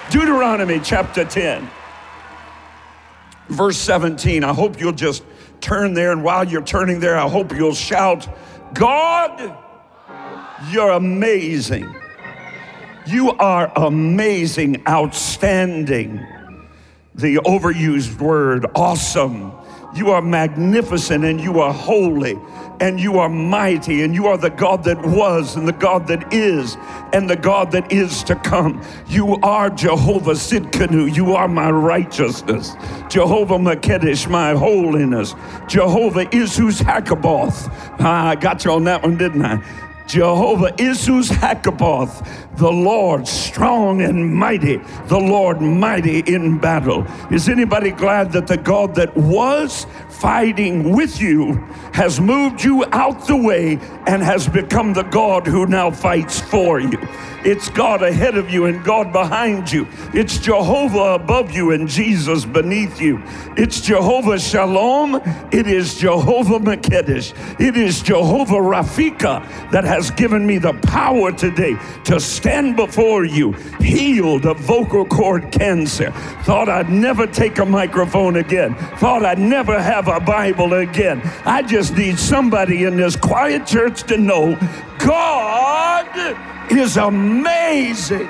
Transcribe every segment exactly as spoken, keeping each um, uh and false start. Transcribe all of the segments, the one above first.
Deuteronomy chapter ten, verse seventeen. I hope you'll just turn there, and while you're turning there, I hope you'll shout, God, you're amazing. You are amazing, outstanding. The overused word, awesome. You are magnificent, and you are holy, and you are mighty, and you are the God that was, and the God that is, and the God that is to come. You are Jehovah Sidkenu. You are my righteousness. Jehovah Makedesh, my holiness. Jehovah Isus Hakaboth. Ah, I got you on that one, didn't I? Jehovah Isus Hakaboth, the Lord strong and mighty, the Lord mighty in battle. Is anybody glad that the God that was fighting with you has moved you out the way and has become the God who now fights for you? It's God ahead of you and God behind you. It's Jehovah above you and Jesus beneath you. It's Jehovah Shalom. It is Jehovah Makedesh. It is Jehovah Rafika that has given me the power today to stand before you, healed of vocal cord cancer. Thought I'd never take a microphone again. Thought I'd never have a Bible again. I just need somebody in this quiet church to know God is amazing.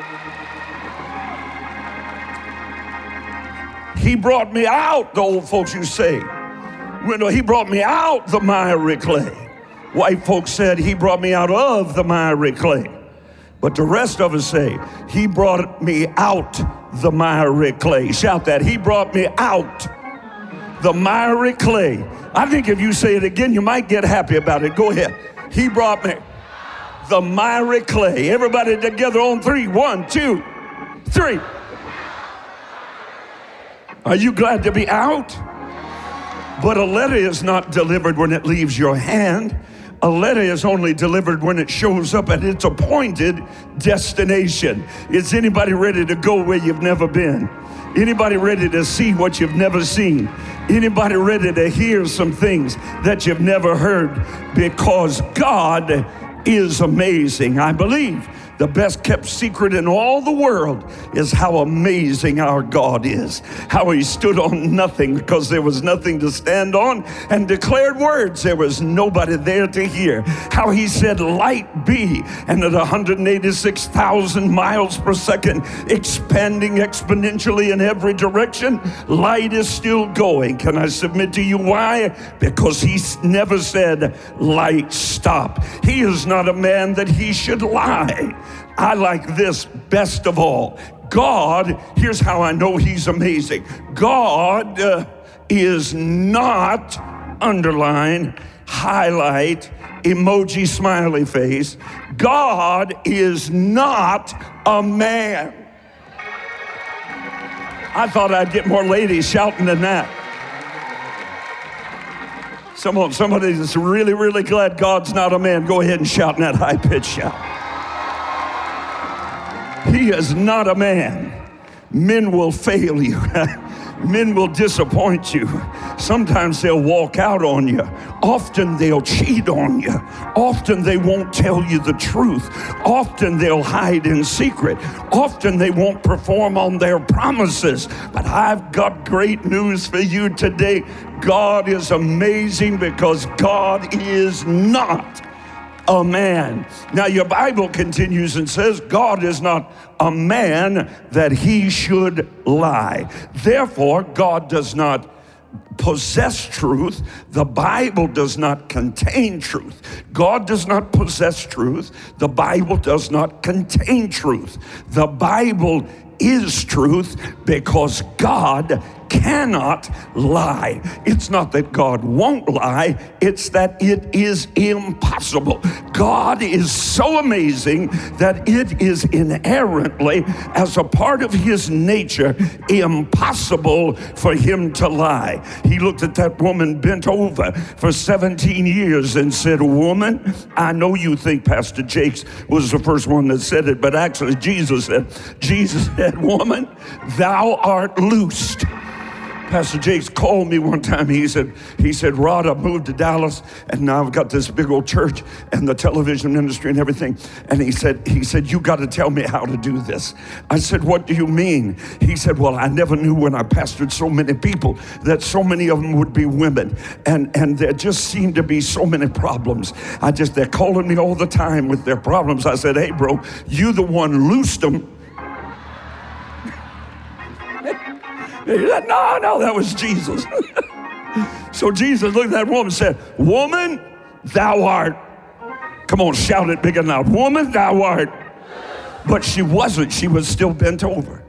He brought me out, the old folks used to say. When he brought me out the miry clay. White folks said he brought me out of the miry clay. But the rest of us say, he brought me out the miry clay. Shout that. He brought me out the miry clay. I think if you say it again, you might get happy about it. Go ahead. He brought me the miry clay. Everybody together on three. One, two, three. Are you glad to be out? But a letter is not delivered when it leaves your hand. A letter is only delivered when it shows up at its appointed destination. Is anybody ready to go where you've never been? Anybody ready to see what you've never seen? Anybody ready to hear some things that you've never heard? Because God is amazing. I believe the best kept secret in all the world is how amazing our God is. How he stood on nothing because there was nothing to stand on and declared words there was nobody there to hear. How he said light be, and at one hundred eighty-six thousand miles per second, expanding exponentially in every direction, light is still going. Can I submit to you why? Because he never said light stop. He is not a man that he should lie. I like this best of all. God, here's how I know he's amazing. God uh, is not, underline, highlight, emoji, smiley face. God is not a man. I thought I'd get more ladies shouting than that. Someone, somebody that's really, really glad God's not a man, go ahead and shout in that high-pitched shout. He is not a man. Men will fail you. Men will disappoint you. Sometimes they'll walk out on you. Often they'll cheat on you. Often they won't tell you the truth. Often they'll hide in secret. Often they won't perform on their promises. But I've got great news for you today. God is amazing because God is not a man. Now your Bible continues and says, God is not a man that he should lie. Therefore, God does not possess truth. The Bible does not contain truth. God does not possess truth. The Bible does not contain truth. The Bible is truth because God cannot lie. It's not that God won't lie, it's that it is impossible. God is so amazing that it is inherently, as a part of his nature, impossible for him to lie. He looked at that woman bent over for seventeen years and said, woman, I know you think Pastor Jakes was the first one that said it, but actually Jesus said, Jesus said, woman, thou art loosed. Pastor Jakes called me one time. He said, he said, Rod, I moved to Dallas and now I've got this big old church and the television ministry and everything. And he said, he said, you got to tell me how to do this. I said, what do you mean? He said, well, I never knew when I pastored so many people that so many of them would be women. And, and there just seemed to be so many problems. I just, they're calling me all the time with their problems. I said, hey, bro, you the one loosed them. He said, no, no, that was Jesus. So Jesus looked at that woman and said, woman, thou art. Come on, shout it big enough. Woman, thou art. But she wasn't. She was still bent over.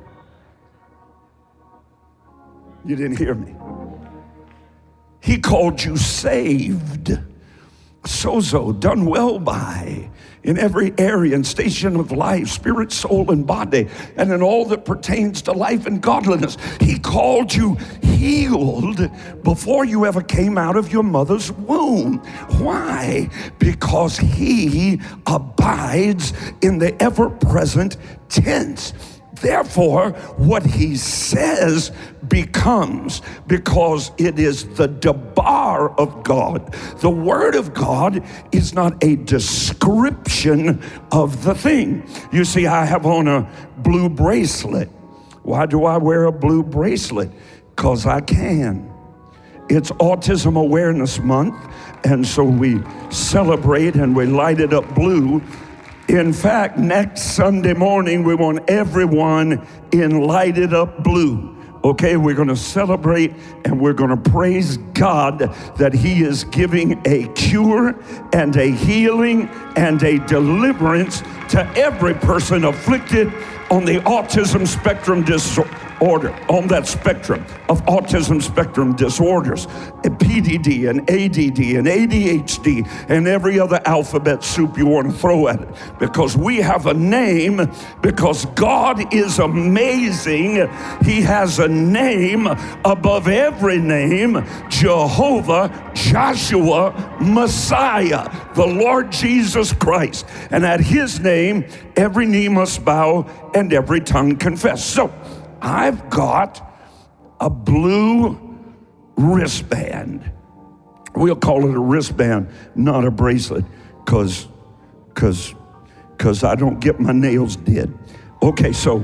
You didn't hear me. He called you saved. Sozo, done well by, in every area and station of life, spirit, soul, and body, and in all that pertains to life and godliness. He called you healed before you ever came out of your mother's womb. Why? Because he abides in the ever-present tense. Therefore, what he says becomes, because it is the debar of God. The word of God is not a description of the thing. You see, I have on a blue bracelet. Why do I wear a blue bracelet? Because I can. It's Autism Awareness Month, and so we celebrate and we light it up blue. In fact, next Sunday morning, we want everyone in lighted up blue. Okay, we're going to celebrate and we're going to praise God that he is giving a cure and a healing and a deliverance to every person afflicted on the autism spectrum disorder, on that spectrum of autism spectrum disorders, and P D D and A D D and A D H D and every other alphabet soup you want to throw at it. Because we have a name, because God is amazing. He has a name above every name, Jehovah, Joshua, Messiah, the Lord Jesus Christ. And at his name, every knee must bow and every tongue confess. So I've got a blue wristband. We'll call it a wristband, not a bracelet, because because because I don't get my nails did. Okay, so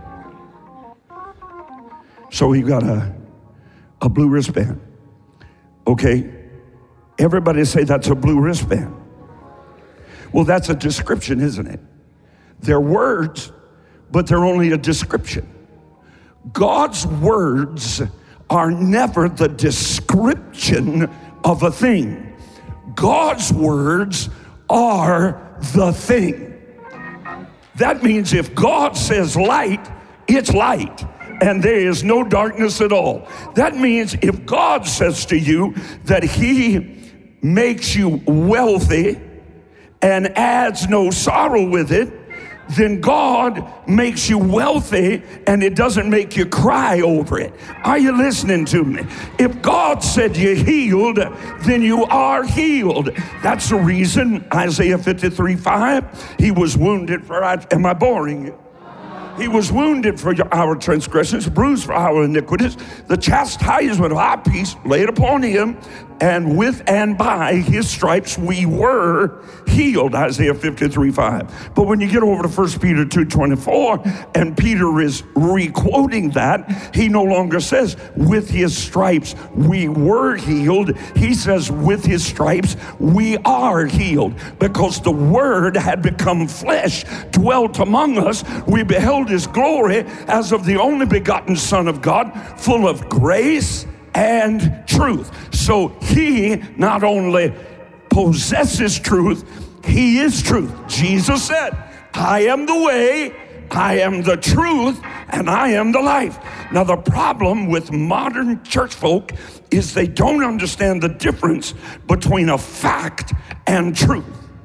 so we got a a blue wristband. Okay, everybody say that's a blue wristband. Well, that's a description, isn't it? They're words, but they're only a description. God's words are never the description of a thing. God's words are the thing. That means if God says light, it's light, and there is no darkness at all. That means if God says to you that he makes you wealthy and adds no sorrow with it, then God makes you wealthy and it doesn't make you cry over it. Are you listening to me? If God said you're healed, then you are healed. That's the reason Isaiah fifty-three five, he was wounded for our, am I boring you? He was wounded for our transgressions, bruised for our iniquities. The chastisement of our peace laid upon him, and with and by his stripes we were healed, Isaiah fifty-three five. But when you get over to First Peter two twenty-four, and Peter is re-quoting that, he no longer says, with his stripes we were healed. He says, with his stripes we are healed, because the word had become flesh, dwelt among us. We beheld his glory as of the only begotten Son of God, full of grace and truth. So he not only possesses truth, he is truth. Jesus said, I am the way, I am the truth, and I am the life. Now the problem with modern church folk is they don't understand the difference between a fact and truth.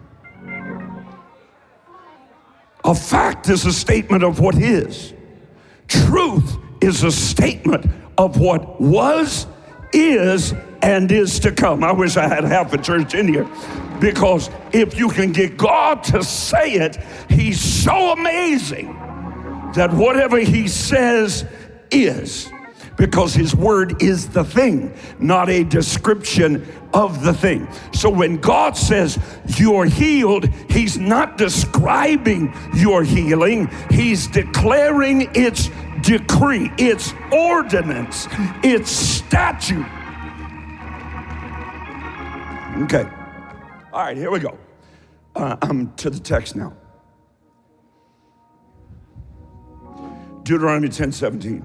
A fact is a statement of what is. Truth is a statement of what was, is, and is to come. I wish I had half a church in here, because if you can get God to say it, he's so amazing that whatever he says is. because his word is the thing, not a description of the thing. So when God says you're healed, he's not describing your healing. He's declaring its decree, its ordinance, its statute. Okay. All right, here we go. Uh, I'm to the text now. Deuteronomy ten seventeen.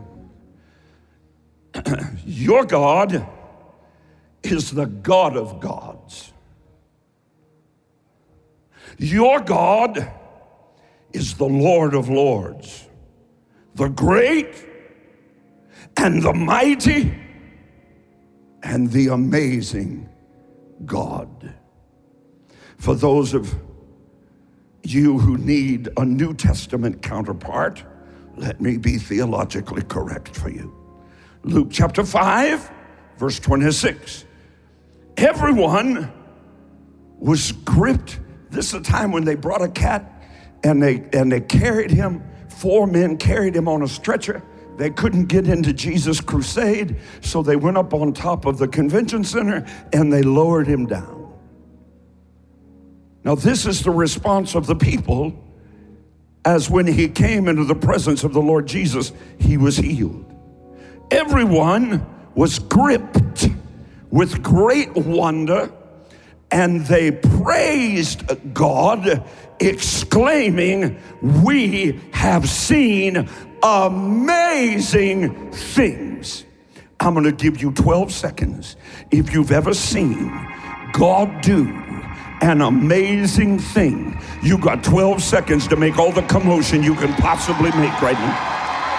Your God is the God of gods. Your God is the Lord of lords, the great and the mighty and the amazing God. For those of you who need a New Testament counterpart, let me be theologically correct for you. Luke chapter five, verse twenty-six. Everyone was gripped. This is a time when they brought a cat and they and they carried him. Four men carried him on a stretcher. They couldn't get into Jesus' crusade, so they went up on top of the convention center and they lowered him down. Now this is the response of the people, as when he came into the presence of the Lord Jesus, he was healed. Everyone was gripped with great wonder, and they praised God, exclaiming, "We have seen amazing things." I'm going to give you twelve seconds. If you've ever seen God do an amazing thing, you got twelve seconds to make all the commotion you can possibly make right now.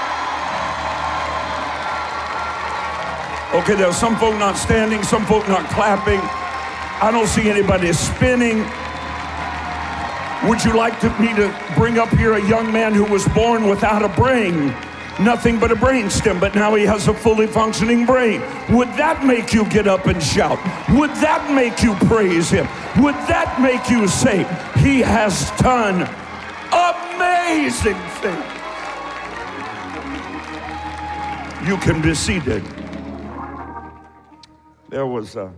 Okay, there's some folk not standing, some folk not clapping. I don't see anybody spinning. Would you like to, me to bring up here a young man who was born without a brain? Nothing but a brain stem, but now he has a fully functioning brain. Would that make you get up and shout? Would that make you praise him? Would that make you say, he has done amazing things? You can be seated. There was a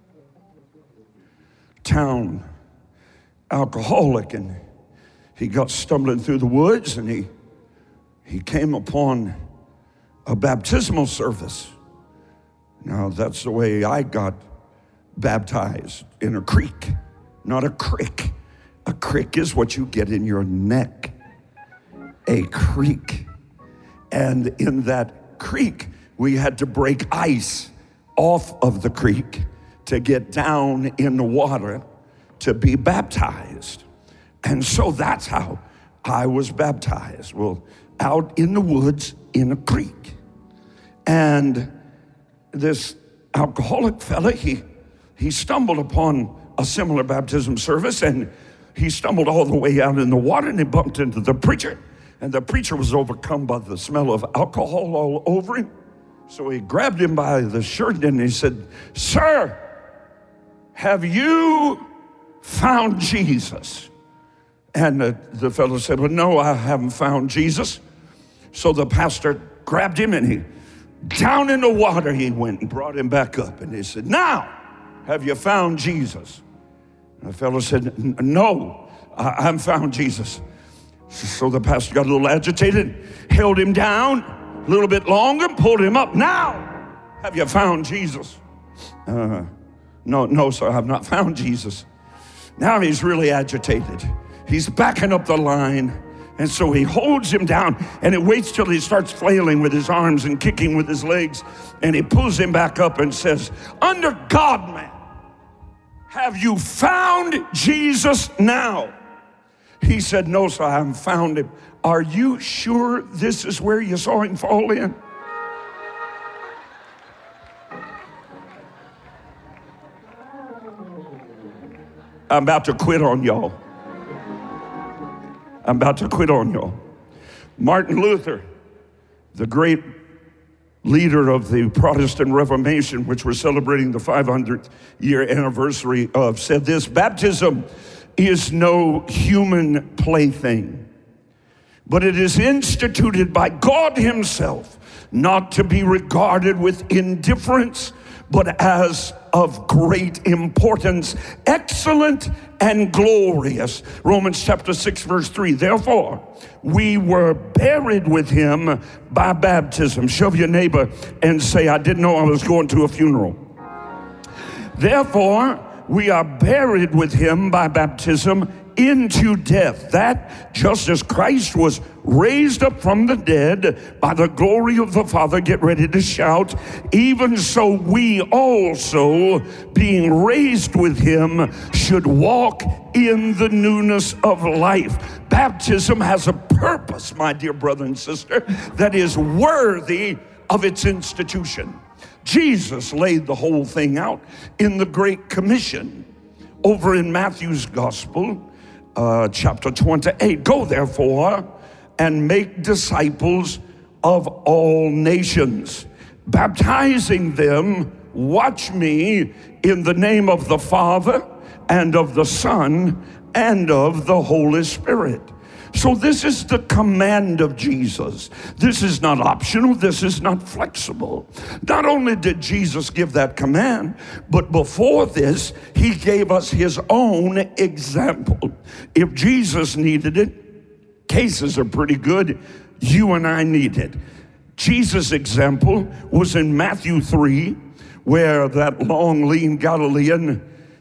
town alcoholic, and he got stumbling through the woods, and he he came upon a baptismal service. Now that's the way I got baptized, in a creek, not a crick. A crick is what you get in your neck. A creek. And in that creek, we had to break ice off of the creek to get down in the water to be baptized. And so that's how I was baptized. Well, out in the woods in a creek. And this alcoholic fella, he he stumbled upon a similar baptism service, and he stumbled all the way out in the water, and he bumped into the preacher, and the preacher was overcome by the smell of alcohol all over him. So he grabbed him by the shirt and he said, "Sir, have you found Jesus?" And the, the fellow said, "Well, no, I haven't found Jesus." So the pastor grabbed him, and he, down in the water he went and brought him back up. And he said, "Now, have you found Jesus?" And the fellow said, "No, I haven't found Jesus." So the pastor got a little agitated, held him down a little bit longer, pulled him up. "Now, have you found Jesus?" Uh, no, no, sir, I have not found Jesus. Now he's really agitated. He's backing up the line. And so he holds him down, and it waits till he starts flailing with his arms and kicking with his legs. And he pulls him back up and says, "Under God, man, have you found Jesus now?" He said, "No, sir, I haven't found him." "Are you sure this is where you saw him fall in?" I'm about to quit on y'all. I'm about to quit on y'all. Martin Luther, the great leader of the Protestant Reformation, which we're celebrating the five hundredth year anniversary of, said this: "Baptism is no human plaything. but it is instituted by God himself, not to be regarded with indifference, but as of great importance, excellent and glorious. Romans chapter six, verse three. Therefore, we were buried with him by baptism. Shove your neighbor and say, I didn't know I was going to a funeral. Therefore, we are buried with him by baptism into death, that just as Christ was raised up from the dead by the glory of the Father, get ready to shout, even so we also, being raised with him, should walk in the newness of life. Baptism has a purpose, my dear brother and sister, that is worthy of its institution. Jesus laid the whole thing out in the Great Commission over in Matthew's Gospel, Uh, chapter twenty-eight. Go therefore and make disciples of all nations, baptizing them, watch me, in the name of the Father and of the Son and of the Holy Spirit. So this is the command of Jesus. This is not optional. This is not flexible. Not only did Jesus give that command, but before this, he gave us his own example. If Jesus needed it, cases are pretty good. You and I need it. Jesus' example was in Matthew three, where that long, lean Galilean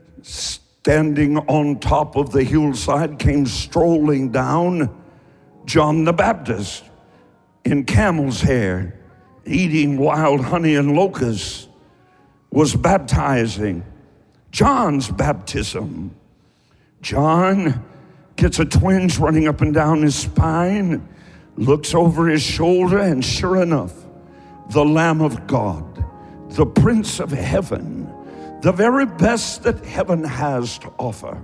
standing on top of the hillside came strolling down John the Baptist in camel's hair, eating wild honey and locusts, was baptizing. John's baptism. John gets a twinge running up and down his spine, looks over his shoulder, and sure enough, the Lamb of God, the Prince of Heaven, the very best that heaven has to offer.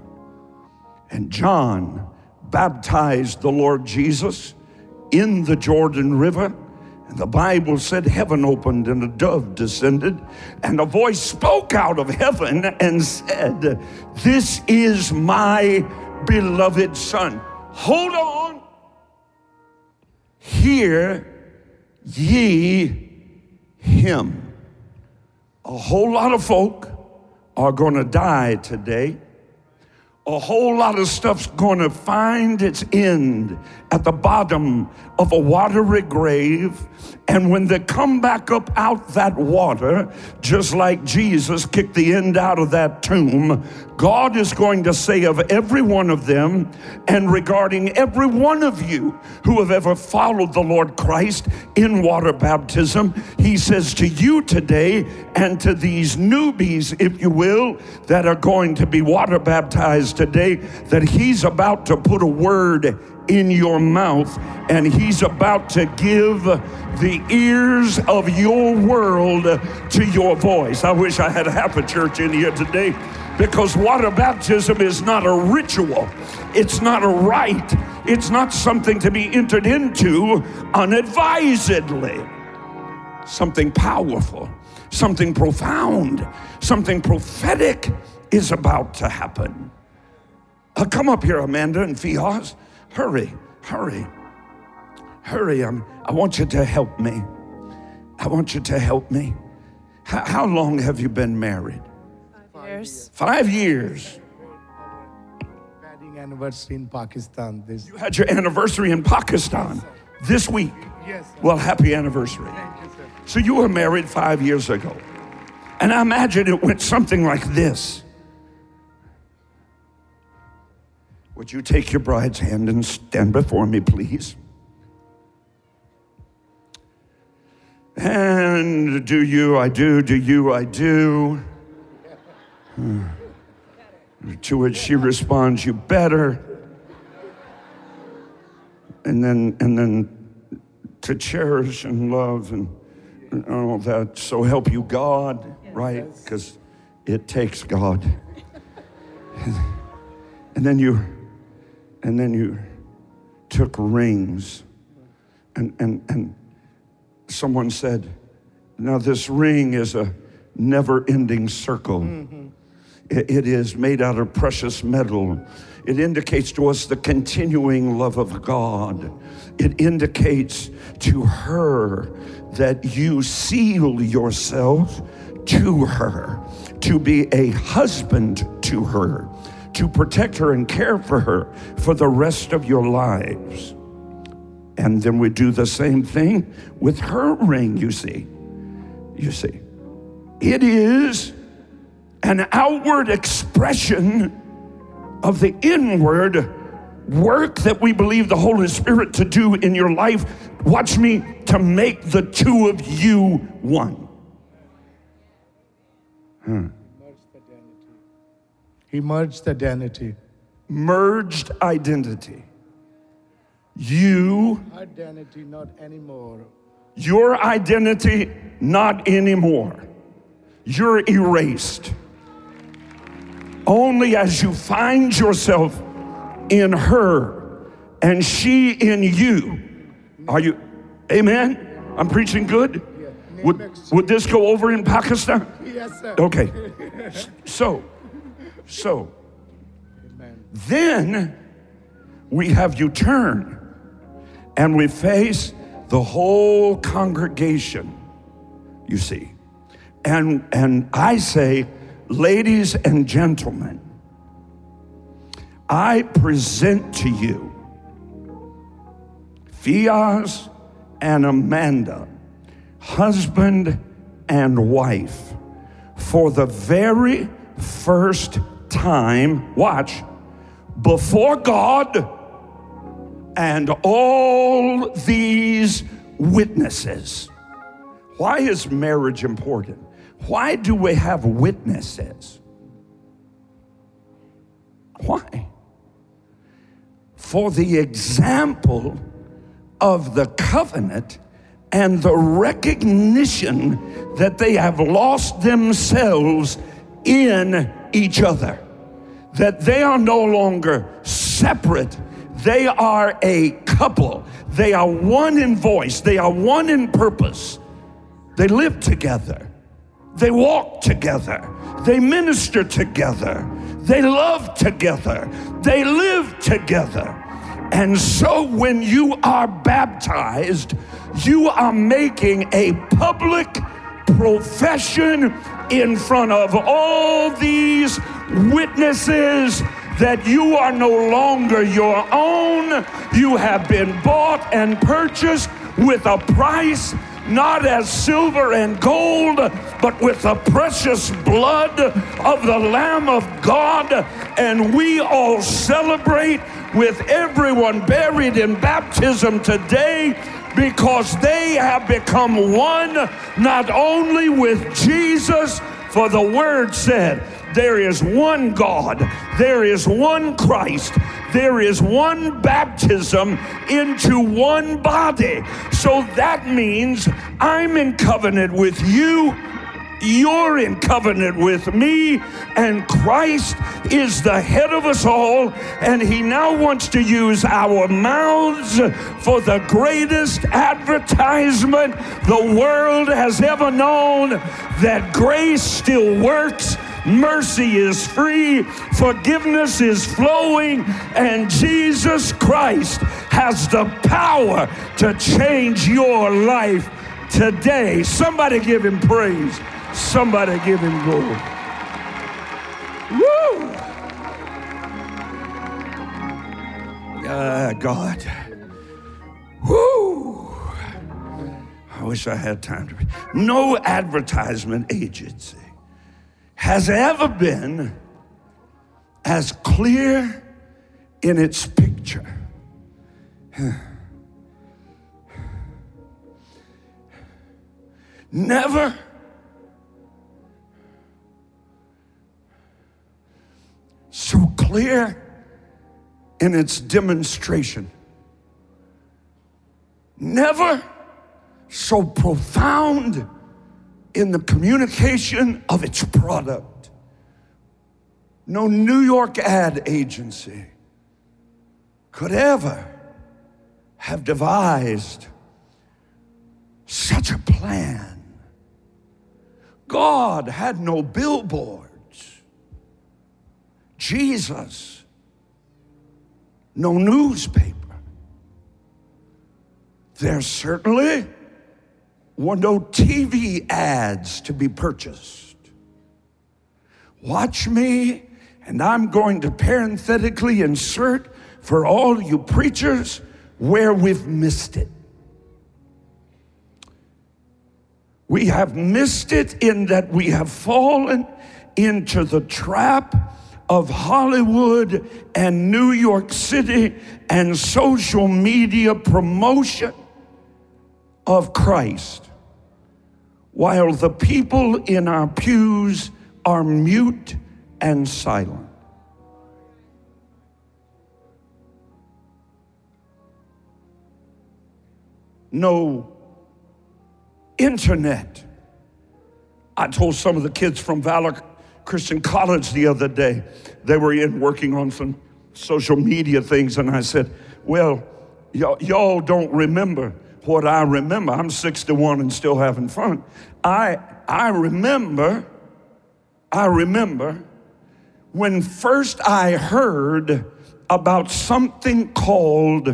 And John baptized the Lord Jesus in the Jordan River. And the Bible said heaven opened and a dove descended, and a voice spoke out of heaven and said, this is my beloved Son. Hold on. Hear ye him. A whole lot of folk are going to die today. A whole lot of stuff's going to find its end at the bottom of a watery grave. And when they come back up out that water, just like Jesus kicked the end out of that tomb, God is going to say of every one of them, and regarding every one of you who have ever followed the Lord Christ in water baptism, he says to you today, and to these newbies, if you will, that are going to be water baptized today, that he's about to put a word in your mouth, and he's about to give the ears of your world to your voice. I wish I had half a church in here today, because water baptism is not a ritual. It's not a rite. It's not something to be entered into unadvisedly. Something powerful, something profound, something prophetic is about to happen. Uh, come up here, Amanda and Fiaz. Hurry, hurry, hurry. I'm, I want you to help me. I want you to help me. How, how long have you been married? Five years. Five years. Wedding anniversary in Pakistan. This. You had your anniversary in Pakistan this week. Yes, sir. Well, happy anniversary. Thank you, sir. So you were married five years ago. And I imagine it went something like this. Would you take your bride's hand and stand before me, please? And do you, I do, do you, I do. Hmm. To which she responds, you better. And then, and then to cherish and love and, and all that. So help you God, right? Because it takes God. And then you, and then you took rings, and and and someone said, now this ring is a never-ending circle. Mm-hmm. It, it is made out of precious metal. It indicates to us the continuing love of God. It indicates to her that you seal yourself to her, to be a husband to her, to protect her and care for her for the rest of your lives. And then we do the same thing with her ring, you see. You see, it is an outward expression of the inward work that we believe the Holy Spirit to do in your life. Watch me, to make the two of you one. Hmm. He merged identity. Merged identity. You. Identity not anymore. Your identity not anymore. You're erased. Only as you find yourself in her and she in you. Are you, amen? I'm preaching good? Yeah. Would, would this go over in Pakistan? Yes, sir. Okay. So, so, Amen. Then we have you turn and we face the whole congregation, you see. And, and I say, ladies and gentlemen, I present to you Fiaz and Amanda, husband and wife, for the very first time, watch, before God and all these witnesses. Why is marriage important? Why do we have witnesses? Why? For the example of the covenant and the recognition that they have lost themselves in each other. That they are no longer separate. They are a couple. They are one in voice. They are one in purpose. They live together. They walk together. They minister together. They love together. They live together. And so when you are baptized, you are making a public profession in front of all these witnesses that you are no longer your own. You have been bought and purchased with a price, not as silver and gold, but with the precious blood of the Lamb of God. And we all celebrate with everyone buried in baptism today, because they have become one, not only with Jesus, for the word said, there is one God, there is one Christ, there is one baptism into one body. So that means I'm in covenant with you, you're in covenant with me, and Christ is the head of us all, and he now wants to use our mouths for the greatest advertisement the world has ever known, that grace still works, mercy is free, forgiveness is flowing, and Jesus Christ has the power to change your life today. Somebody give him praise. Somebody give him glory. Woo! Ah, God. Woo! I wish I had time to read. No advertisement agency has ever been as clear in its picture. Never so clear in its demonstration. Never so profound in the communication of its product. No New York ad agency could ever have devised such a plan. God had no billboards. Jesus, no newspaper. There certainly were no T V ads to be purchased. Watch me, and I'm going to parenthetically insert for all you preachers where we've missed it. We have missed it in that we have fallen into the trap of Hollywood and New York City and social media promotion of Christ, while the people in our pews are mute and silent. No internet. I told some of the kids from Valor Christian College the other day, they were in working on some social media things, and I said, well, y- y'all don't remember what I remember. I'm sixty-one and still having fun. I I remember, I remember when first I heard about something called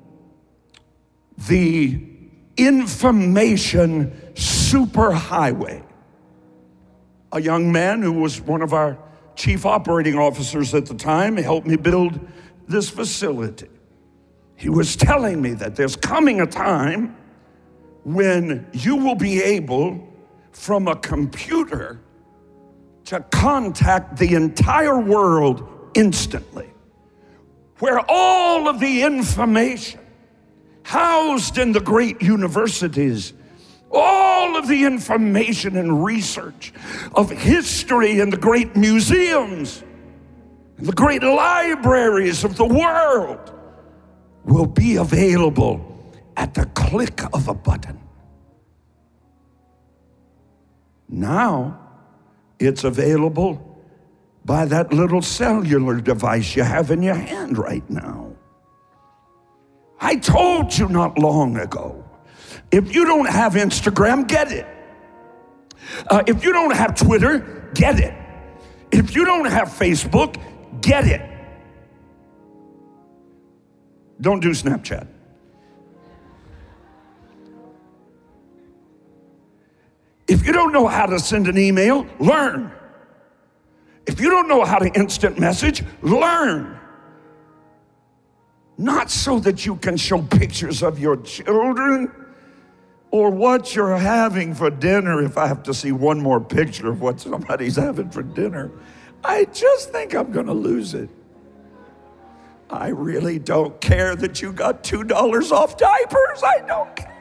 the information superhighway. A young man who was one of our chief operating officers at the time helped me build this facility. He was telling me that there's coming a time when you will be able, from a computer, to contact the entire world instantly, where all of the information housed in the great universities, all of the information and research of history in the great museums, the great libraries of the world will be available at the click of a button. Now, it's available by that little cellular device you have in your hand right now. I told you not long ago, if you don't have Instagram, get it. Uh, if you don't have Twitter, get it. If you don't have Facebook, get it. Don't do Snapchat. If you don't know how to send an email, learn. If you don't know how to instant message, learn. Not so that you can show pictures of your children or what you're having for dinner. If I have to see one more picture of what somebody's having for dinner, I just think I'm going to lose it. I really don't care that you got two dollars off diapers. I don't care.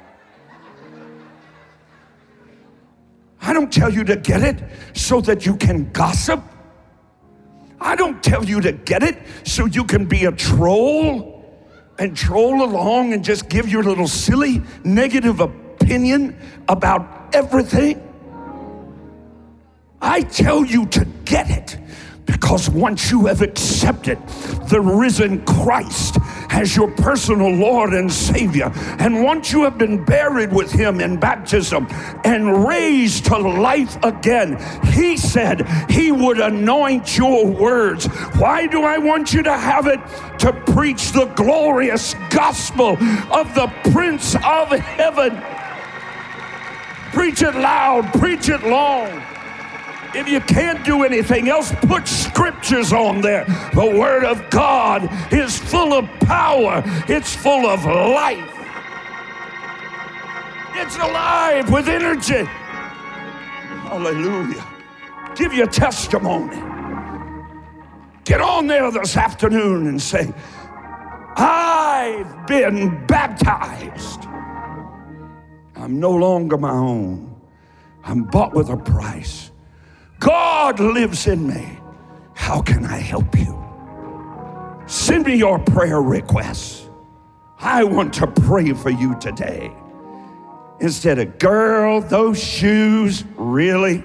I don't tell you to get it so that you can gossip. I don't tell you to get it so you can be a troll and troll along and just give your little silly negative opinion about everything. I tell you to get it because once you have accepted the risen Christ as your personal Lord and Savior, and once you have been buried with him in baptism and raised to life again, he said he would anoint your words. Why do I want you to have it? To preach the glorious gospel of the Prince of Heaven. Preach it loud, preach it long. If you can't do anything else, put scriptures on there. The Word of God is full of power. It's full of life. It's alive with energy. Hallelujah. Give your testimony. Get on there this afternoon and say, I've been baptized. I'm no longer my own. I'm bought with a price. God lives in me. How can I help you? Send me your prayer requests. I want to pray for you today. Instead of, girl, those shoes, really?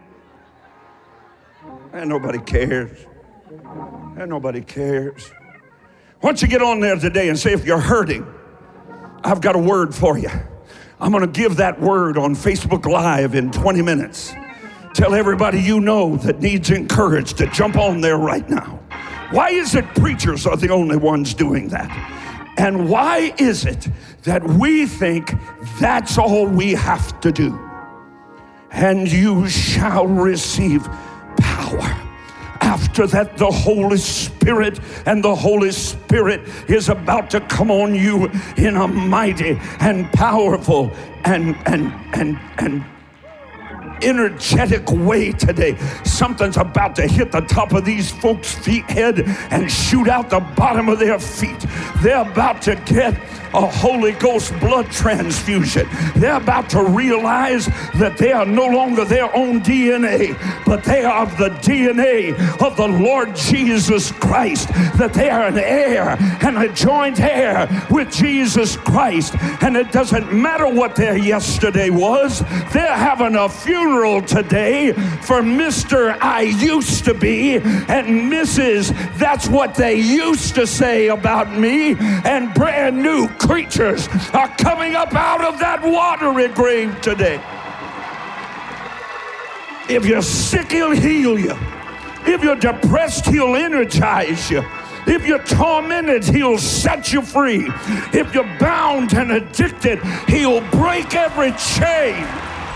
And nobody cares. And nobody cares. Why don't you get on there today and say, if you're hurting, I've got a word for you. I'm going to give that word on Facebook Live in twenty minutes. Tell everybody you know that needs encouraged to jump on there right now. Why is it preachers are the only ones doing that? And why is it that we think that's all we have to do? And you shall receive power. After that, the Holy Spirit, and the Holy Spirit is about to come on you in a mighty and powerful and and and and energetic way today. Something's about to hit the top of these folks' feet head and shoot out the bottom of their feet. They're about to get a Holy Ghost blood transfusion. They're about to realize that they are no longer their own D N A, but they are the D N A of the Lord Jesus Christ, that they are an heir and a joint heir with Jesus Christ. And it doesn't matter what their yesterday was. They're having a funeral today for Mister I used to be and Missus That's what they used to say about me, and brand new creatures are coming up out of that watery grave today. If you're sick, he'll heal you. If you're depressed, he'll energize you. If you're tormented, he'll set you free. If you're bound and addicted, he'll break every chain.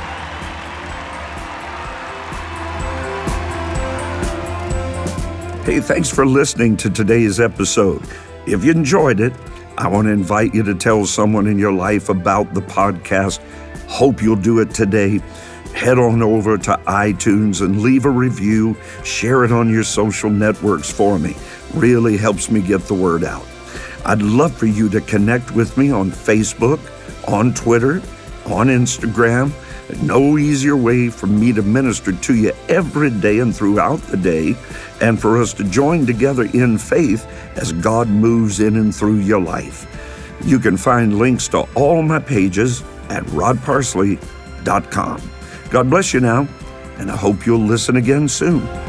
Hey, thanks for listening to today's episode. If you enjoyed it, I want to invite you to tell someone in your life about the podcast. Hope you'll do it today. Head on over to iTunes and leave a review. Share it on your social networks for me. Really helps me get the word out. I'd love for you to connect with me on Facebook, on Twitter, on Instagram. No easier way for me to minister to you every day and throughout the day, and for us to join together in faith as God moves in and through your life. You can find links to all my pages at rod parsley dot com. God bless you now, and I hope you'll listen again soon.